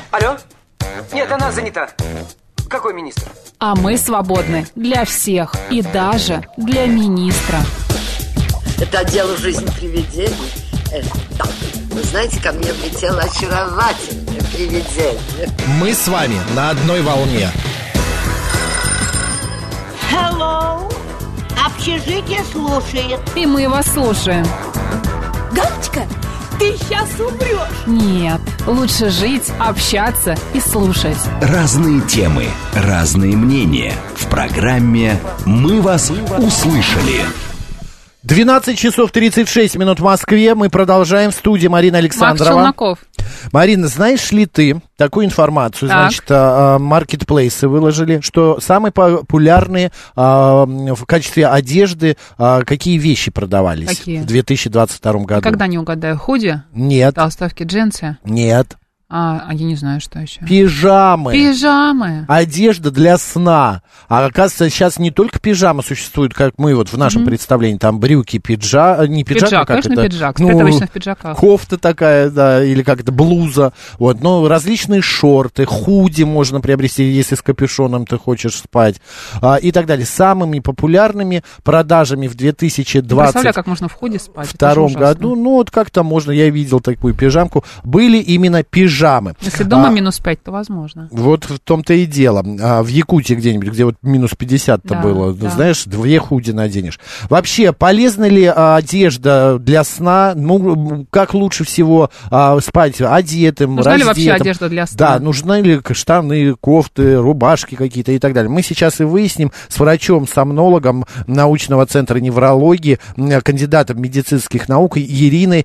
Алло? Нет, она занята. Какой министр? А мы свободны для всех и даже для министра. Это отдел «Жизнь привидений». Да. Вы знаете, ко мне влетело очаровательное привидение. Мы с вами на одной волне. Hello. Общежитие слушает. И мы вас слушаем. Галочка, ты сейчас умрешь. Нет, лучше жить, общаться и слушать. Разные темы, разные мнения. В программе «Мы вас услышали». 12 часов 36 минут в Москве. Мы продолжаем. В студии Марина Александрова. Макс Челноков. Марина, знаешь ли ты такую информацию? Так. Значит, маркетплейсы выложили, что самые популярные в качестве одежды какие вещи продавались Какие? в 2022 году? Когда не угадаю, худи? Нет. Толстовки, джинсы? Нет. А я не знаю, что еще. Пижамы. Пижамы. Одежда для сна. А оказывается, сейчас не только пижама существует, как мы вот в нашем представлении, там брюки, не пиджак, Пиджак, а как конечно, это? пиджак. Спят обычно в пиджаках. Кофта такая, да, или как это, блуза. Вот, но различные шорты, худи можно приобрести, если с капюшоном ты хочешь спать, и так далее. Самыми популярными продажами в 2022 Представляю, как можно в худи спать. Это же ужасно. году, ну вот как-то можно, я видел такую пижамку, были именно пижамы. Если дома минус 5, то возможно. Вот в том-то и дело. В Якутии где-нибудь, где вот минус 50-то Да, было, да. знаешь, 2 худи наденешь. Вообще, полезна ли одежда для сна? Ну, как лучше всего спать одетым, Нужна ли раздетым? вообще одежда для сна? Да, нужны ли штаны, кофты, рубашки какие-то и так далее. Мы сейчас и выясним с врачом-сомнологом научного центра неврологии, кандидатом медицинских наук Ириной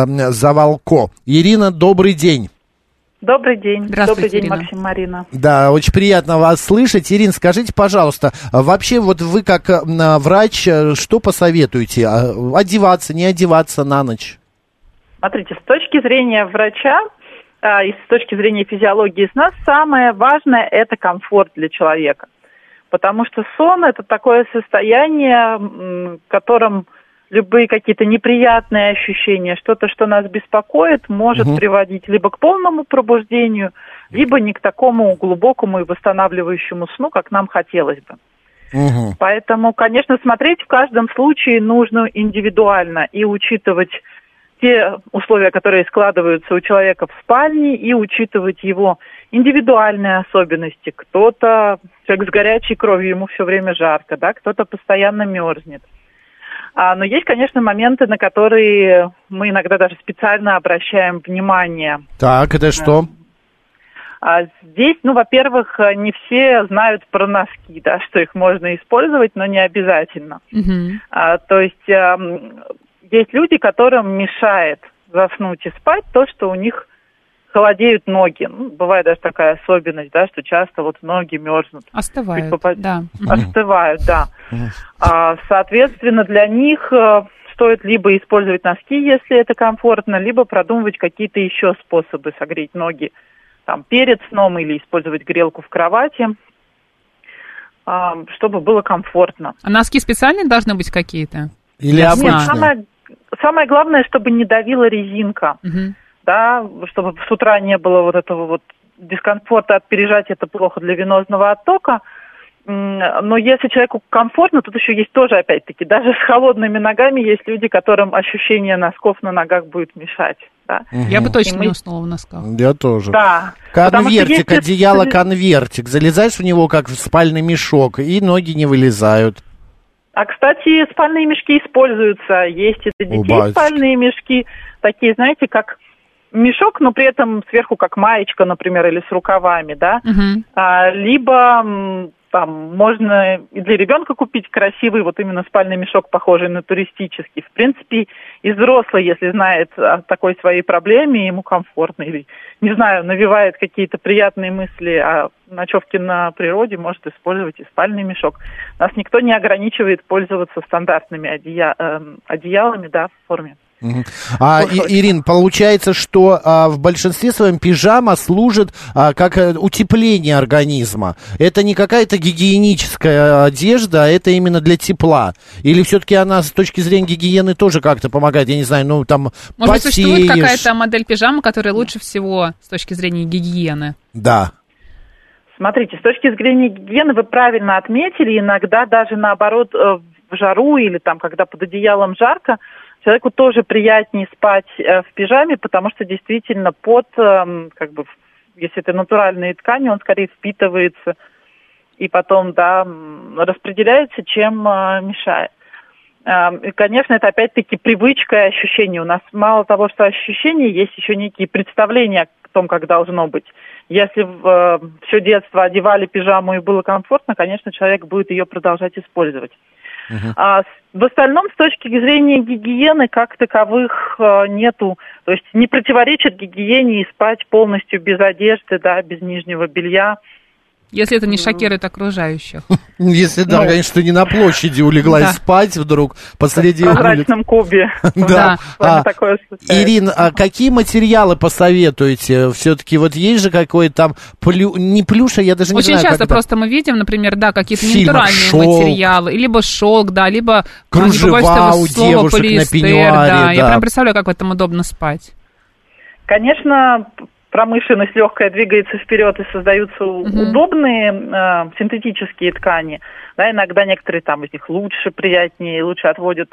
Завалко. Ирина, добрый день. Добрый день. Здравствуйте, Добрый день, Ирина. Максим, Марина. Да, очень приятно вас слышать. Ирина, скажите, пожалуйста, вообще вот вы как врач, что посоветуете? Одеваться, не одеваться на ночь? Смотрите, с точки зрения врача и с точки зрения физиологии сна, самое важное – это комфорт для человека. Потому что сон – это такое состояние, в котором любые какие-то неприятные ощущения, что-то, что нас беспокоит, может приводить либо к полному пробуждению, либо не к такому глубокому и восстанавливающему сну, как нам хотелось бы. Поэтому, конечно, смотреть в каждом случае нужно индивидуально и учитывать те условия, которые складываются у человека в спальне, и учитывать его индивидуальные особенности. Кто-то, человек с горячей кровью, ему все время жарко, да, кто-то постоянно мерзнет. Но есть, конечно, моменты, на которые мы иногда даже специально обращаем внимание. Так, это что? Здесь, во-первых, не все знают про носки, да, что их можно использовать, но не обязательно. То есть есть люди, которым мешает заснуть и спать то, что у них холодеют ноги. Бывает даже такая особенность, да, что часто вот ноги мерзнут. Остывают, да. Остывают, да. Соответственно, для них стоит либо использовать носки, если это комфортно, либо продумывать какие-то еще способы согреть ноги там, перед сном или использовать грелку в кровати, чтобы было комфортно. А носки специальные должны быть какие-то? Или обычные? Нет, самое главное, чтобы не давила резинка. Да, чтобы с утра не было вот этого вот дискомфорта от пережатия, это плохо для венозного оттока. Но если человеку комфортно, тут еще есть тоже, опять-таки, даже с холодными ногами есть люди, которым ощущение носков на ногах будет мешать. Да? Я бы точно не уснула в носках. Я тоже. Да. Конвертик, одеяло конвертик. Залезаешь в него, как в спальный мешок, и ноги не вылезают. А, кстати, спальные мешки используются. Есть и для детей спальные мешки, такие, знаете, как мешок, но при этом сверху как маечка, например, или с рукавами, да. Либо там можно и для ребенка купить красивый вот именно спальный мешок, похожий на туристический. В принципе, и взрослый, если знает о такой своей проблеме, ему комфортно или, не знаю, навевает какие-то приятные мысли о ночевке на природе, может использовать и спальный мешок. Нас никто не ограничивает пользоваться стандартными одеялами, да, в форме Ирин, получается, что в большинстве своем пижама служит как утепление организма. Это не какая-то гигиеническая одежда, а это именно для тепла. Или все-таки она с точки зрения гигиены тоже как-то помогает? Я не знаю, ну там может, существует какая-то модель пижамы, которая лучше всего с точки зрения гигиены? Да. Смотрите, с точки зрения гигиены вы правильно отметили, иногда даже наоборот в жару или там, когда под одеялом жарко, человеку тоже приятнее спать в пижаме, потому что действительно пот, как бы, если это натуральные ткани, он скорее впитывается и потом, да, распределяется, чем мешает. И, конечно, это опять-таки привычка и ощущение. У нас мало того, что ощущения, есть еще некие представления о том, как должно быть. Если все детство одевали пижаму и было комфортно, конечно, человек будет ее продолжать использовать. А в остальном, с точки зрения гигиены, как таковых нету. То есть не противоречит гигиене и спать полностью без одежды, да, без нижнего белья. Если это не шокирует окружающих. Если, да, конечно, ты не на площади улеглась спать вдруг посреди улицы. В прозрачном кубе. Да. Ирин, а какие материалы посоветуете? Все-таки вот есть же какой-то там, не плюш, а я даже не знаю. Очень часто просто мы видим, например, да, какие-то ненатуральные материалы, либо шелк, да, либо кружева у девушек на пеньюаре. Да, я прям представляю, как в этом удобно спать. Конечно, промышленность легкая двигается вперед и создаются удобные синтетические ткани. Да, иногда некоторые там из них лучше, приятнее, лучше отводят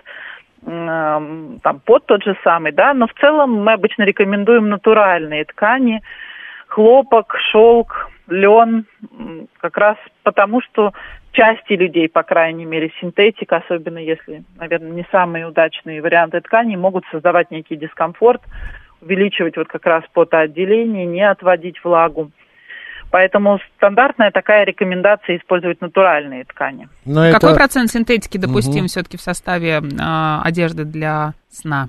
там пот тот же самый, да, но в целом мы обычно рекомендуем натуральные ткани, хлопок, шелк, лен, как раз потому, что части людей, по крайней мере, синтетика, особенно если, наверное, не самые удачные варианты ткани, могут создавать некий дискомфорт, увеличивать вот как раз потоотделение, не отводить влагу. Поэтому стандартная такая рекомендация использовать натуральные ткани. Какой процент синтетики допустим все-таки в составе одежды для сна?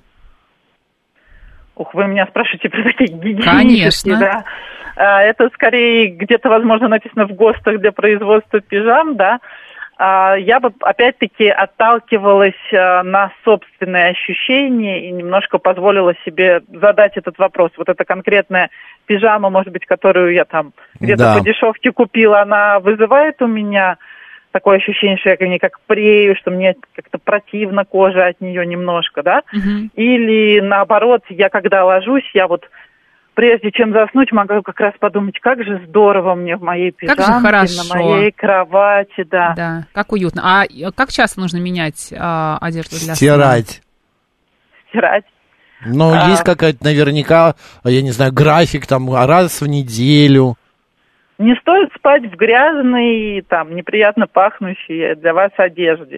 Ух, вы меня спрашиваете про такие гигиенические, конечно. Да. Это скорее где-то, возможно, написано в ГОСТах для производства пижам, да. Я бы, опять-таки, отталкивалась на собственные ощущения и немножко позволила себе задать этот вопрос. Вот эта конкретная пижама, может быть, которую я там где-то по дешевке купила, она вызывает у меня такое ощущение, что я к ней как прею, что мне как-то противно кожа от нее немножко, да? Или наоборот, я когда ложусь, я вот прежде чем заснуть, могу как раз подумать, как же здорово мне в моей пижамке, на моей кровати, да. Да, как уютно. А как часто нужно менять одежду для Стирать. Стирать. Но есть какая-то наверняка, я не знаю, график там раз в неделю. Не стоит спать в грязной, там, неприятно пахнущей для вас одежде.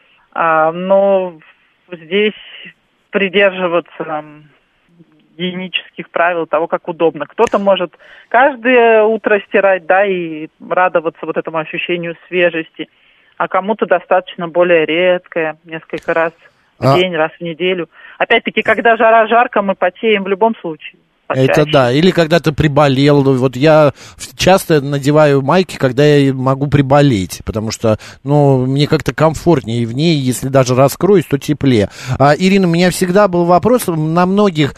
Но здесь придерживаться гигиенических правил, того, как удобно. Кто-то может каждое утро стирать, да, и радоваться вот этому ощущению свежести, а кому-то достаточно более редкое, несколько раз в день, раз в неделю. Опять-таки, когда жара жарко, мы потеем в любом случае. Это да, или когда ты приболел. Вот я часто надеваю майки, когда я могу приболеть, потому что, ну, мне как-то комфортнее в ней, если даже раскроюсь, то теплее. Ирина, у меня всегда был вопрос, на многих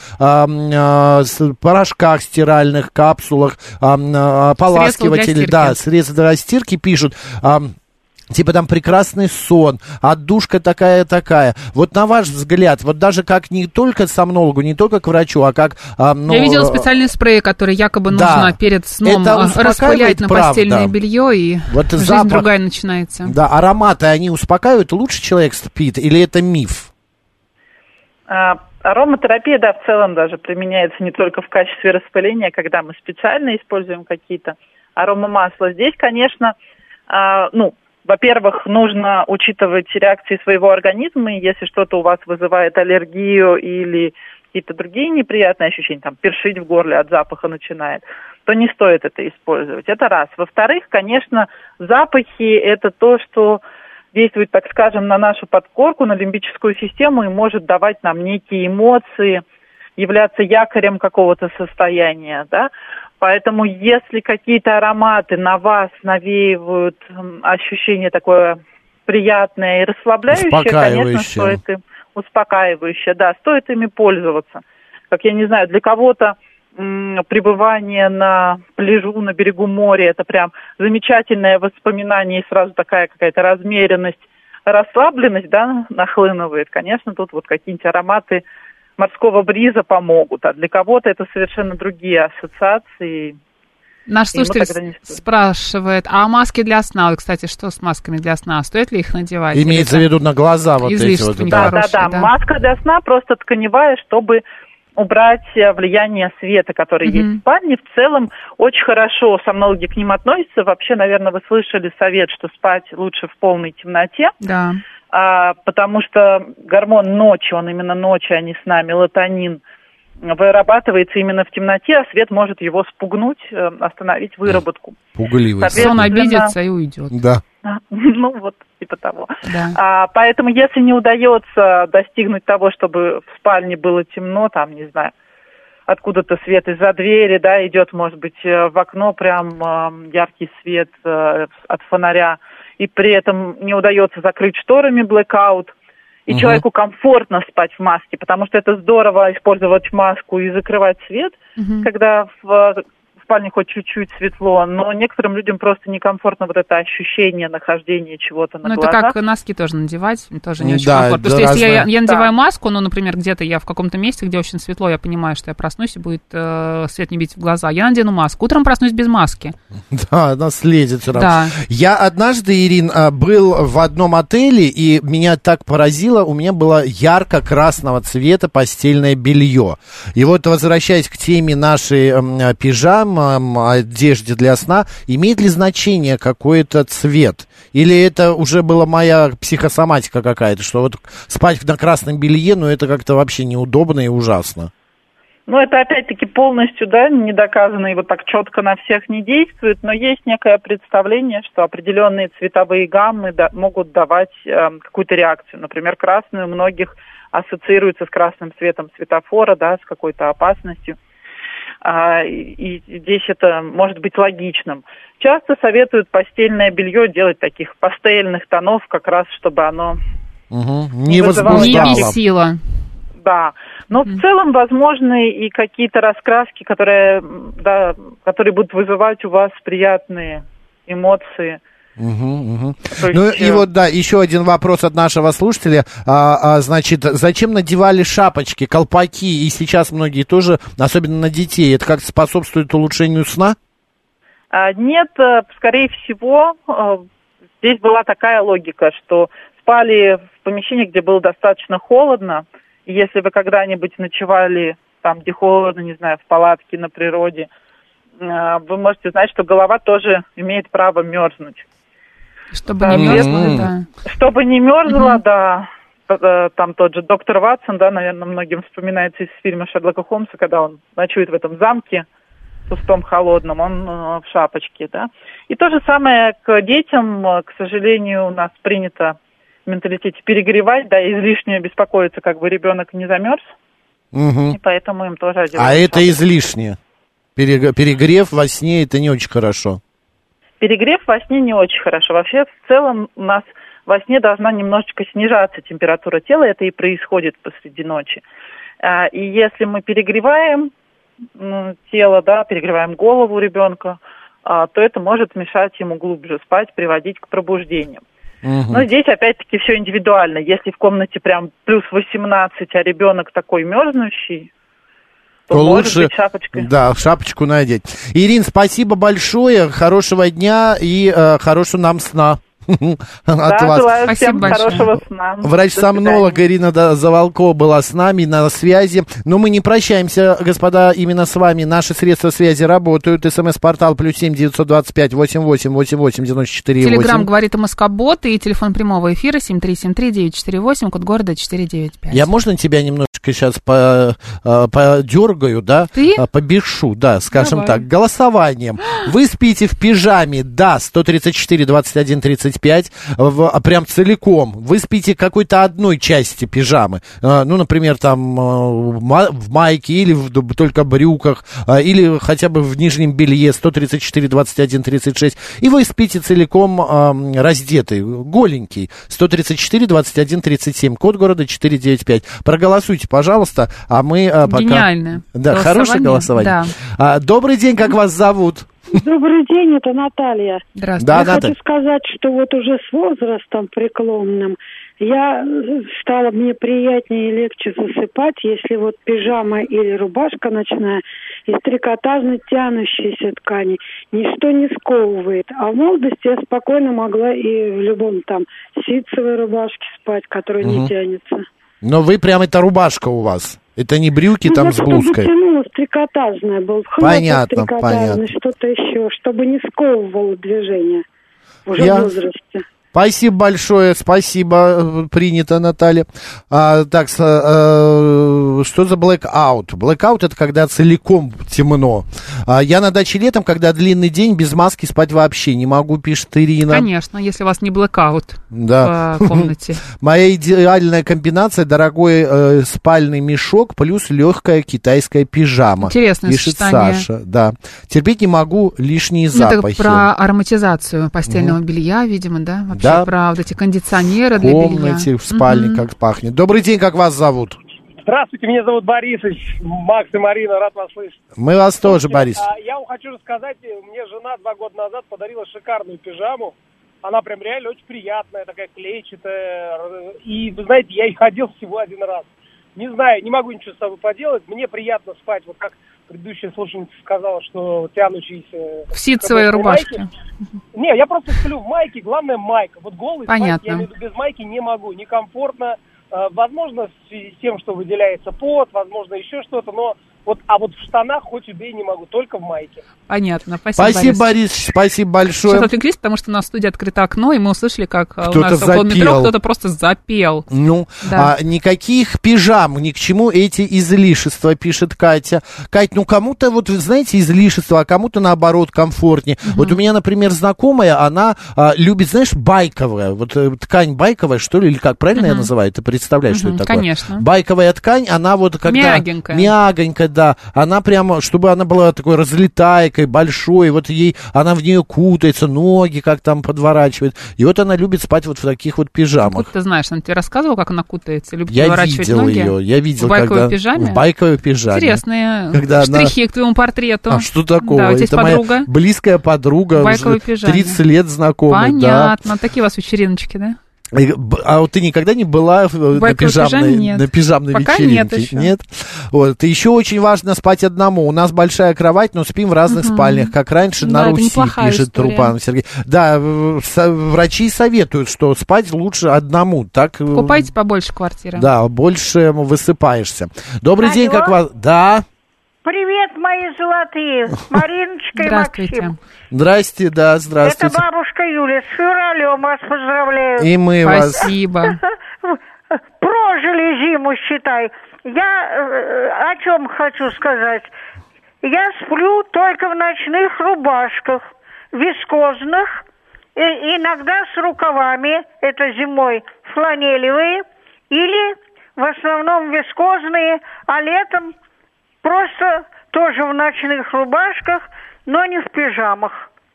порошках стиральных, капсулах, ополаскивателей, средства для стирки пишут... Типа там прекрасный сон, отдушка такая-такая. Вот на ваш взгляд, вот даже как не только к сомнологу, не только к врачу, а как... Я видела специальный спрей, который якобы нужно перед сном распылять на постельное белье, и вот жизнь запах, другая начинается. Да, ароматы, они успокаивают, лучше человек спит, или это миф? Ароматерапия, да, в целом даже применяется не только в качестве распыления, когда мы специально используем какие-то аромамасла. Здесь, конечно, во-первых, нужно учитывать реакции своего организма, и если что-то у вас вызывает аллергию или какие-то другие неприятные ощущения, там, першить в горле от запаха начинает, то не стоит это использовать. Это раз. Во-вторых, конечно, запахи – это то, что действует, так скажем, на нашу подкорку, на лимбическую систему и может давать нам некие эмоции, являться якорем какого-то состояния, да. Поэтому если какие-то ароматы на вас навеивают ощущение такое приятное и расслабляющее, конечно, стоит им успокаивающее, да, стоит ими пользоваться. Как я не знаю, для кого-то пребывание на пляжу, на берегу моря, это прям замечательное воспоминание, и сразу такая какая-то размеренность, расслабленность, да, нахлынывает. Конечно, тут вот какие-нибудь ароматы морского бриза помогут, а для кого-то это совершенно другие ассоциации. Наш слушатель спрашивает, а маски для сна? Вот, кстати, что с масками для сна? Стоит ли их надевать? Имеется в виду на глаза вот эти вот. Да. Маска для сна просто тканевая, чтобы убрать влияние света, который есть в спальне. В целом очень хорошо сомнологи к ним относятся. Вообще, наверное, вы слышали совет, что спать лучше в полной темноте. Да. Потому что гормон ночи, он именно ночью, а не сна, мелатонин, вырабатывается именно в темноте, а свет может его спугнуть, остановить выработку. Пугливый. Сон обидится и уйдет. Да. Ну, вот, типа того. Да. Поэтому, если не удается достигнуть того, чтобы в спальне было темно, там, не знаю, откуда-то свет из-за двери, да, идет, может быть, в окно прям яркий свет от фонаря, и при этом не удается закрыть шторами blackout, и человеку комфортно спать в маске, потому что это здорово использовать маску и закрывать свет, когда в спальне хоть чуть-чуть светло, но некоторым людям просто некомфортно вот это ощущение нахождения чего-то на глазах. Ну, это как носки тоже надевать, тоже не очень комфортно. Потому что если я надеваю маску, ну, например, где-то я в каком-то месте, где очень светло, я понимаю, что я проснусь и будет свет не бить в глаза, я надену маску. Утром проснусь без маски. Да, она следит все равно. Да. Я однажды, Ирин, был в одном отеле, и меня так поразило, у меня было ярко-красного цвета постельное белье. И вот, возвращаясь к теме нашей пижамы, одежде для сна, имеет ли значение какой-то цвет? Или это уже была моя психосоматика какая-то, что вот спать на красном белье, ну, это как-то вообще неудобно и ужасно? Ну, это опять-таки полностью, да, не доказано и вот так четко на всех не действует, но есть некое представление, что определенные цветовые гаммы могут давать какую-то реакцию. Например, красный у многих ассоциируется с красным цветом светофора, да, с какой-то опасностью. И здесь это может быть логичным. Часто советуют постельное белье делать таких пастельных тонов, как раз чтобы оно не возбуждало. Не бесило. Да, но в целом возможны и какие-то раскраски, которые будут вызывать у вас приятные эмоции. Ну и вот, да, еще один вопрос от нашего слушателя. Значит, зачем надевали шапочки, колпаки, и сейчас многие тоже, особенно на детей, это как-то способствует улучшению сна? Нет, скорее всего, здесь была такая логика, что спали в помещении, где было достаточно холодно, и если вы когда-нибудь ночевали там, где холодно, не знаю, в палатке на природе, вы можете знать, что голова тоже имеет право мерзнуть. Чтобы не мерзла, да. Чтобы не мерзла, да. Там тот же доктор Ватсон, да, наверное, многим вспоминается из фильма Шерлока Холмса, когда он ночует в этом замке пустом, холодном, он в шапочке, да. И то же самое к детям, к сожалению, у нас принято в менталитете перегревать, да, излишне беспокоиться, как бы ребенок не замерз, и поэтому им тоже одевают шапочку. Это излишне? Перегрев во сне — это не очень хорошо? Перегрев во сне не очень хорошо. Вообще, в целом, у нас во сне должна немножечко снижаться температура тела, это и происходит посреди ночи. И если мы перегреваем тело, да, перегреваем голову ребенка, то это может мешать ему глубже спать, приводить к пробуждениям. Но здесь, опять-таки, все индивидуально. Если в комнате прям плюс 18, а ребенок такой мерзнущий, то лучше шапочку надеть. Ирин, спасибо большое, хорошего дня и хорошего нам сна. От вас. Желаю всем хорошего сна. Врач-сомнолог Ирина Заволкова была с нами на связи. Но мы не прощаемся, господа, именно с вами. Наши средства связи работают. СМС-портал +7 925 88 88 94 8. Телеграм говорит МСК-бот и телефон прямого эфира 7373948, код города 495. Я можно тебя немножечко сейчас подергаю, да? Ты? Побешу, да, скажем Давай. так, голосованием. Вы спите в пижаме, да, 134 21 37. 3035, прям целиком. Вы спите какой-то одной части пижамы. Ну, например, там в майке или только брюках, или хотя бы в нижнем белье 134, 21, 36. И вы спите целиком раздетый, голенький. 134, 21, 37. Код города 495. Проголосуйте, пожалуйста, а мы пока... Гениальное. Да, хорошее голосование. Да. Добрый день, как вас зовут? Добрый день, это Наталья. Здравствуйте. Да, Я хочу сказать, что вот уже с возрастом преклонным стало мне приятнее и легче засыпать, если вот пижама или рубашка ночная из трикотажной тянущейся ткани ничто не сковывает. А в молодости я спокойно могла и в любом там ситцевой рубашке спать, которая не тянется. Но вы прям это рубашка у вас. Это не брюки там с блузкой. Чтобы трикотажная был хлопок трикотажный, что-то еще, чтобы не сковывало движение уже в возрасте. Спасибо большое, спасибо, принято, Наталья. Так, что за blackout? Blackout — это когда целиком темно. Я на даче летом, когда длинный день, без маски спать вообще не могу, пишет Ирина. Конечно, если у вас не blackout в комнате. Моя идеальная комбинация — дорогой спальный мешок плюс легкая китайская пижама. Интересное пишет сочетание. Саша, да. Терпеть не могу лишние запахи. Это про ароматизацию постельного белья, видимо, да? Да. Про вот эти кондиционеры для белья. В комнате, в спальне как пахнет. Добрый день, как вас зовут? Здравствуйте, меня зовут Борисович. Макс и Марина, рад вас слышать. Мы вас тоже, Борис. Я вам хочу рассказать, мне жена 2 года назад подарила шикарную пижаму. Она прям реально очень приятная, такая клетчатая. И, вы знаете, я и ходил всего 1 раз. Не знаю, не могу ничего с собой поделать. Мне приятно спать, вот как предыдущая слушательница сказала, что тянущиеся... В ситцевой рубашке. Не, я просто сплю в майке, главное майка. Вот голый Понятно. спать, я имею в виду, без майки не могу, некомфортно. Возможно, в связи с тем, что выделяется пот, возможно, еще что-то, но вот в штанах хоть убей не могу, только в майке. Понятно, спасибо, Борис, спасибо большое. Сейчас отвлеклись, потому что у нас в студии открыто окно, и мы услышали, как у нас около метро кто-то просто запел. Ну, да. Никаких пижам, ни к чему эти излишества, пишет Катя. Кать, ну кому-то, вот вы знаете, излишества, а кому-то наоборот комфортнее. Вот у меня, например, знакомая, она любит, знаешь, байковая, вот ткань байковая, что ли, или как, правильно я называю? Ты представляешь, что это такое? Конечно. Байковая ткань, она вот когда... Мягонькая, да. Она прямо, чтобы она была такой разлетайкой, большой, вот она в нее кутается, ноги как там подворачивает. И вот она любит спать вот в таких вот пижамах. Вот ты знаешь, она тебе рассказывала, как она кутается, любит я подворачивать ноги? Я видел, в байковой пижаме? В байковой пижаме. Интересные штрихи к твоему портрету. А что такого? Да, у тебя есть подруга? Моя близкая подруга, в байковой пижаме. 30 лет знакомая. Понятно. Такие у вас вечериночки, да? А вот ты никогда не была на пижамной пока вечеринке? Нет. Вот. Еще очень важно спать одному. У нас большая кровать, но спим в разных спальнях, как раньше на Руси, пишет Трупан Сергей. Да, врачи советуют, что спать лучше одному. Так... Купайте побольше квартиры. Да, больше высыпаешься. Добрый день, как вас... Да. Привет, мои золотые. Мариночка и Максим. Здрасте, да, здравствуйте. Это бабушка Юля. С февралем вас поздравляю. И мы вас. Спасибо. Прожили зиму, считай. Я о чем хочу сказать. Я сплю только в ночных рубашках, вискозных, и иногда с рукавами, это зимой, фланелевые, или в основном вискозные, а летом просто тоже в ночных рубашках, но не в пижамах.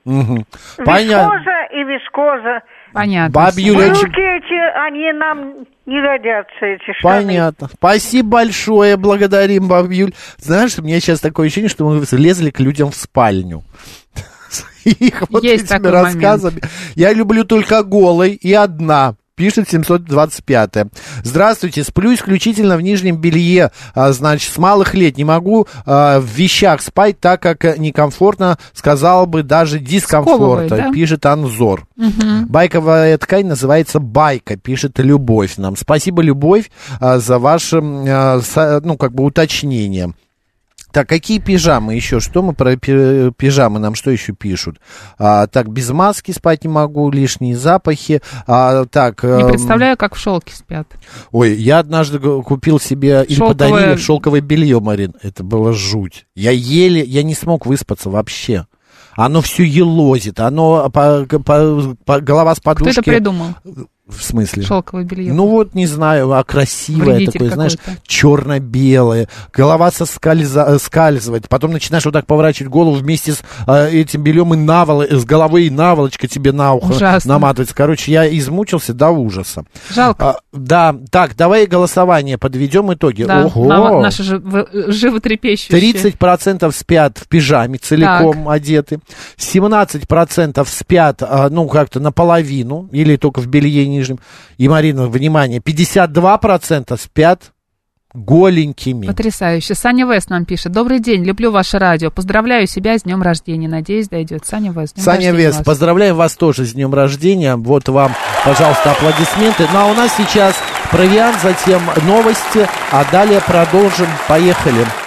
Вискоза и вискоза. Понятно. Баб Юля... Брюки эти, они нам не годятся, эти штаны. Понятно. Спасибо большое, благодарим, баб Юль. Знаешь, у меня сейчас такое ощущение, что мы лезли к людям в спальню. Их вот этими рассказами. Я люблю только голой и одна. Пишет 725-е. Здравствуйте, сплю исключительно в нижнем белье, значит, с малых лет. Не могу в вещах спать, так как некомфортно, сказал бы, даже дискомфорта, да? Пишет Анзор. Байковая ткань называется байка, пишет Любовь нам. Спасибо, Любовь, за ваше, уточнение. Так, какие пижамы еще? Что мы про пижамы? Нам что еще пишут? Так, без маски спать не могу, лишние запахи. Не представляю, как в шелке спят. Ой, я однажды купил себе или подарили шелковое белье, Марин. Это было жуть. Я не смог выспаться вообще. оно все елозит, оно голова с подушки... Кто это придумал? В смысле? Шелковое белье. Ну вот, не знаю, а красивое вредитель такое, какой-то. знаешь, черно-белое, голова соскальзывает, потом начинаешь вот так поворачивать голову вместе с этим бельем, и с головы и наволочка тебе на ухо ужасно наматывается. Короче, я измучился до ужаса. Жалко. Да, так, давай голосование, подведем итоги. Да, Ого! наши животрепещущие. 30% спят в пижаме, целиком одеты. 17% спят, ну, как-то наполовину, или только в белье нижнем. И, Марина, внимание, 52% спят голенькими. Потрясающе. Саня Вест нам пишет. Добрый день, люблю ваше радио. Поздравляю себя с днем рождения. Надеюсь, дойдет. Саня Вест. Саня Вест, поздравляем вас тоже с днем рождения. Вот вам, пожалуйста, аплодисменты. Ну, а у нас сейчас провиант, затем новости, а далее продолжим. Поехали.